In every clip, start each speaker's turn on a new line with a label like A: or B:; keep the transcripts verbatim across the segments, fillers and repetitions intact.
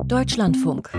A: Deutschlandfunk.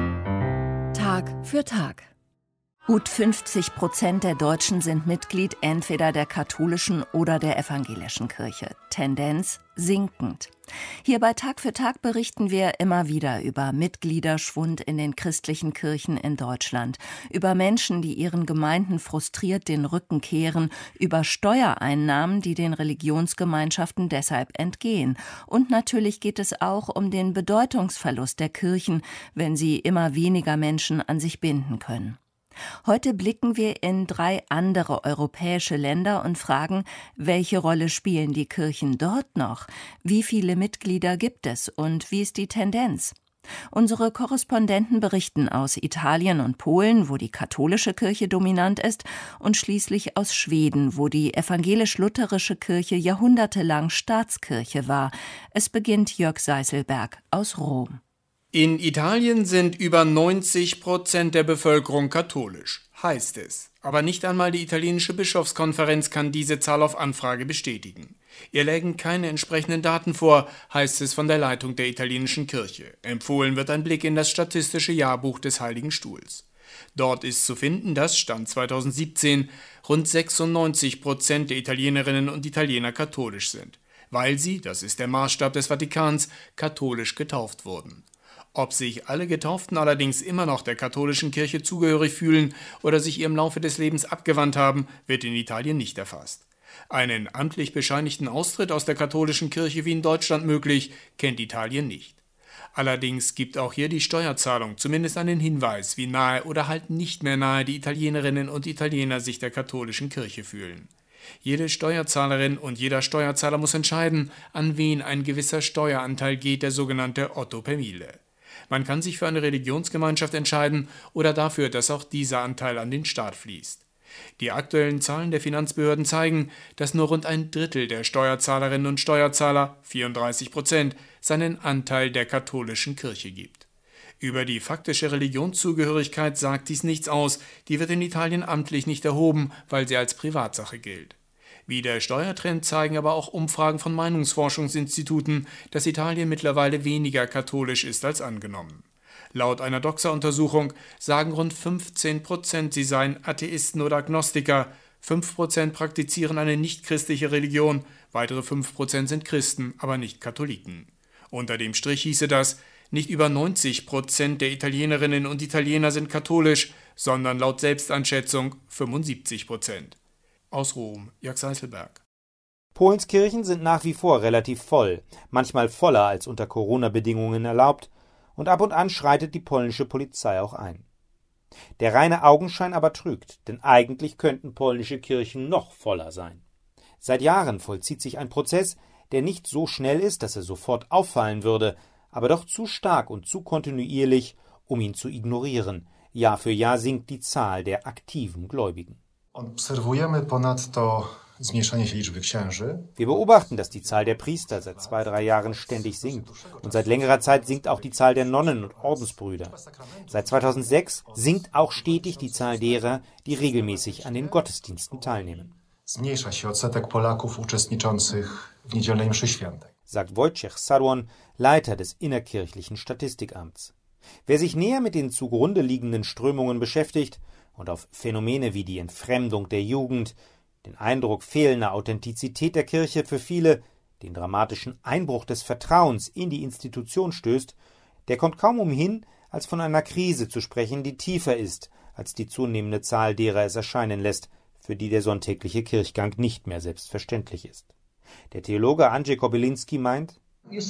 A: Tag für Tag. Gut fünfzig Prozent der Deutschen sind Mitglied entweder der katholischen oder der evangelischen Kirche. Tendenz sinkend. Hier bei Tag für Tag berichten wir immer wieder über Mitgliederschwund in den christlichen Kirchen in Deutschland, über Menschen, die ihren Gemeinden frustriert den Rücken kehren, über Steuereinnahmen, die den Religionsgemeinschaften deshalb entgehen. Und natürlich geht es auch um den Bedeutungsverlust der Kirchen, wenn sie immer weniger Menschen an sich binden können. Heute blicken wir in drei andere europäische Länder und fragen, welche Rolle spielen die Kirchen dort noch? Wie viele Mitglieder gibt es und wie ist die Tendenz? Unsere Korrespondenten berichten aus Italien und Polen, wo die katholische Kirche dominant ist, und schließlich aus Schweden, wo die evangelisch-lutherische Kirche jahrhundertelang Staatskirche war. Es beginnt Jörg Seiselberg aus Rom.
B: In Italien sind über neunzig Prozent der Bevölkerung katholisch, heißt es. Aber nicht einmal die italienische Bischofskonferenz kann diese Zahl auf Anfrage bestätigen. Ihr lägen keine entsprechenden Daten vor, heißt es von der Leitung der italienischen Kirche. Empfohlen wird ein Blick in das statistische Jahrbuch des Heiligen Stuhls. Dort ist zu finden, dass, Stand zweitausendsiebzehn, rund sechsundneunzig Prozent der Italienerinnen und Italiener katholisch sind, weil sie, das ist der Maßstab des Vatikans, katholisch getauft wurden. Ob sich alle Getauften allerdings immer noch der katholischen Kirche zugehörig fühlen oder sich ihr im Laufe des Lebens abgewandt haben, wird in Italien nicht erfasst. Einen amtlich bescheinigten Austritt aus der katholischen Kirche wie in Deutschland möglich, kennt Italien nicht. Allerdings gibt auch hier die Steuerzahlung zumindest einen Hinweis, wie nahe oder halt nicht mehr nahe die Italienerinnen und Italiener sich der katholischen Kirche fühlen. Jede Steuerzahlerin und jeder Steuerzahler muss entscheiden, an wen ein gewisser Steueranteil geht, der sogenannte Otto per Mille. Man kann sich für eine Religionsgemeinschaft entscheiden oder dafür, dass auch dieser Anteil an den Staat fließt. Die aktuellen Zahlen der Finanzbehörden zeigen, dass nur rund ein Drittel der Steuerzahlerinnen und Steuerzahler, vierunddreißig Prozent, seinen Anteil der katholischen Kirche gibt. Über die faktische Religionszugehörigkeit sagt dies nichts aus, die wird in Italien amtlich nicht erhoben, weil sie als Privatsache gilt. Wie der Steuertrend zeigen aber auch Umfragen von Meinungsforschungsinstituten, dass Italien mittlerweile weniger katholisch ist als angenommen. Laut einer Doxa-Untersuchung sagen rund fünfzehn Prozent, sie seien Atheisten oder Agnostiker, fünf Prozent praktizieren eine nichtchristliche Religion, weitere fünf Prozent sind Christen, aber nicht Katholiken. Unter dem Strich hieße das, nicht über neunzig Prozent der Italienerinnen und Italiener sind katholisch, sondern laut Selbstanschätzung fünfundsiebzig Prozent. Aus Rom, Jörg Seiselberg.
C: Polens Kirchen sind nach wie vor relativ voll, manchmal voller als unter Corona-Bedingungen erlaubt, und ab und an schreitet die polnische Polizei auch ein. Der reine Augenschein aber trügt, denn eigentlich könnten polnische Kirchen noch voller sein. Seit Jahren vollzieht sich ein Prozess, der nicht so schnell ist, dass er sofort auffallen würde, aber doch zu stark und zu kontinuierlich, um ihn zu ignorieren. Jahr für Jahr sinkt die Zahl der aktiven Gläubigen. Wir beobachten, dass die Zahl der Priester seit zwei, drei Jahren ständig sinkt. Und seit längerer Zeit sinkt auch die Zahl der Nonnen und Ordensbrüder. Seit zweitausendsechs sinkt auch stetig die Zahl derer, die regelmäßig an den Gottesdiensten teilnehmen. Sagt Wojciech Saruan, Leiter des innerkirchlichen Statistikamts. Wer sich näher mit den zugrunde liegenden Strömungen beschäftigt und auf Phänomene wie die Entfremdung der Jugend, den Eindruck fehlender Authentizität der Kirche für viele, den dramatischen Einbruch des Vertrauens in die Institution stößt, der kommt kaum umhin, als von einer Krise zu sprechen, die tiefer ist als die zunehmende Zahl derer es erscheinen lässt, für die der sonntägliche Kirchgang nicht mehr selbstverständlich ist. Der Theologe Andrzej Kobylinski meint: Ich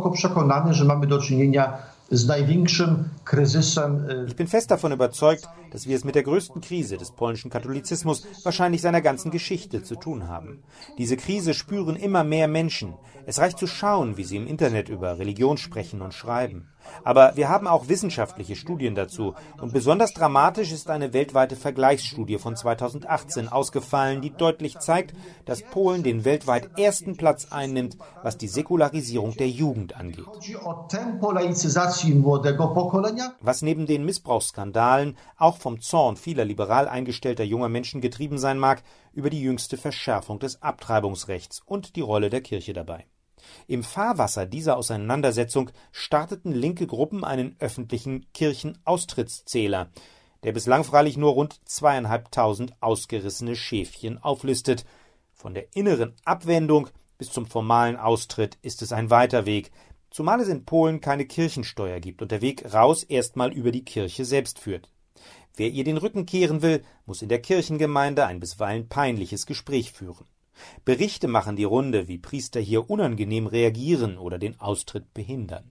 C: bin fest davon überzeugt, dass wir es mit der größten Krise des polnischen Katholizismus wahrscheinlich seiner ganzen Geschichte zu tun haben. Diese Krise spüren immer mehr Menschen. Es reicht zu schauen, wie sie im Internet über Religion sprechen und schreiben. Aber wir haben auch wissenschaftliche Studien dazu. Und besonders dramatisch ist eine weltweite Vergleichsstudie von zweitausendachtzehn ausgefallen, die deutlich zeigt, dass Polen den weltweit ersten Platz einnimmt, was die Säkularisierung der Jugend angeht. Was neben den Missbrauchsskandalen auch vom Zorn vieler liberal eingestellter junger Menschen getrieben sein mag, über die jüngste Verschärfung des Abtreibungsrechts und die Rolle der Kirche dabei. Im Fahrwasser dieser Auseinandersetzung starteten linke Gruppen einen öffentlichen Kirchenaustrittszähler, der bislang freilich nur rund zweieinhalbtausend ausgerissene Schäfchen auflistet. Von der inneren Abwendung bis zum formalen Austritt ist es ein weiter Weg, zumal es in Polen keine Kirchensteuer gibt und der Weg raus erstmal über die Kirche selbst führt. Wer ihr den Rücken kehren will, muss in der Kirchengemeinde ein bisweilen peinliches Gespräch führen. Berichte machen die Runde, wie Priester hier unangenehm reagieren oder den Austritt behindern.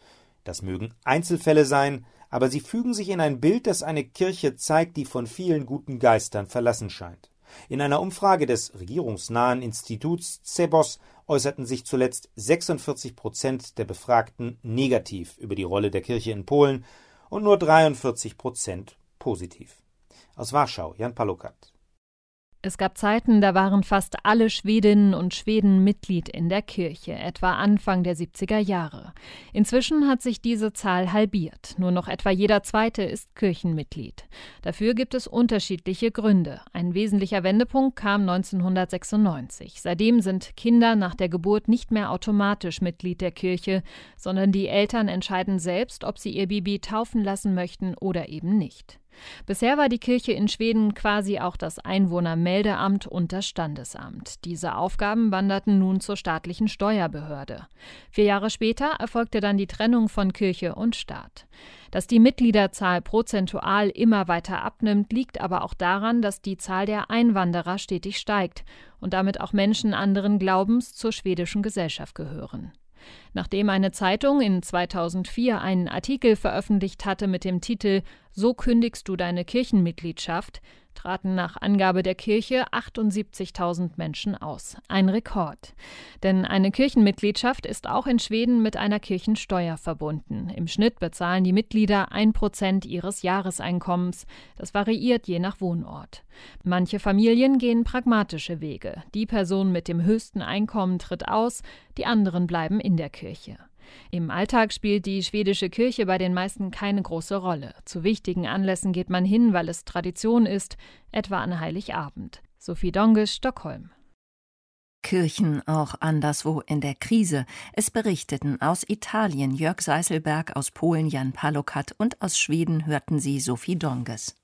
C: Das mögen Einzelfälle sein, aber sie fügen sich in ein Bild, das eine Kirche zeigt, die von vielen guten Geistern verlassen scheint. In einer Umfrage des regierungsnahen Instituts Cebos äußerten sich zuletzt sechsundvierzig Prozent der Befragten negativ über die Rolle der Kirche in Polen und nur dreiundvierzig Prozent positiv. Aus Warschau, Jan Palukat.
D: Es gab Zeiten, da waren fast alle Schwedinnen und Schweden Mitglied in der Kirche, etwa Anfang der siebziger Jahre. Inzwischen hat sich diese Zahl halbiert. Nur noch etwa jeder Zweite ist Kirchenmitglied. Dafür gibt es unterschiedliche Gründe. Ein wesentlicher Wendepunkt kam neunzehnhundertsechsundneunzig. Seitdem sind Kinder nach der Geburt nicht mehr automatisch Mitglied der Kirche, sondern die Eltern entscheiden selbst, ob sie ihr Baby taufen lassen möchten oder eben nicht. Bisher war die Kirche in Schweden quasi auch das Einwohnermeldeamt und das Standesamt. Diese Aufgaben wanderten nun zur staatlichen Steuerbehörde. Vier Jahre später erfolgte dann die Trennung von Kirche und Staat. Dass die Mitgliederzahl prozentual immer weiter abnimmt, liegt aber auch daran, dass die Zahl der Einwanderer stetig steigt und damit auch Menschen anderen Glaubens zur schwedischen Gesellschaft gehören. Nachdem eine Zeitung in zweitausendvier einen Artikel veröffentlicht hatte mit dem Titel »So kündigst du deine Kirchenmitgliedschaft«, traten nach Angabe der Kirche achtundsiebzigtausend Menschen aus. Ein Rekord. Denn eine Kirchenmitgliedschaft ist auch in Schweden mit einer Kirchensteuer verbunden. Im Schnitt bezahlen die Mitglieder ein Prozent ihres Jahreseinkommens. Das variiert je nach Wohnort. Manche Familien gehen pragmatische Wege. Die Person mit dem höchsten Einkommen tritt aus, die anderen bleiben in der Kirche. Im Alltag spielt die schwedische Kirche bei den meisten keine große Rolle. Zu wichtigen Anlässen geht man hin, weil es Tradition ist, etwa an Heiligabend. Sophie Donges, Stockholm.
A: Kirchen auch anderswo in der Krise. Es berichteten aus Italien Jörg Seiselberg, aus Polen Jan Palukat und aus Schweden hörten Sie Sophie Donges.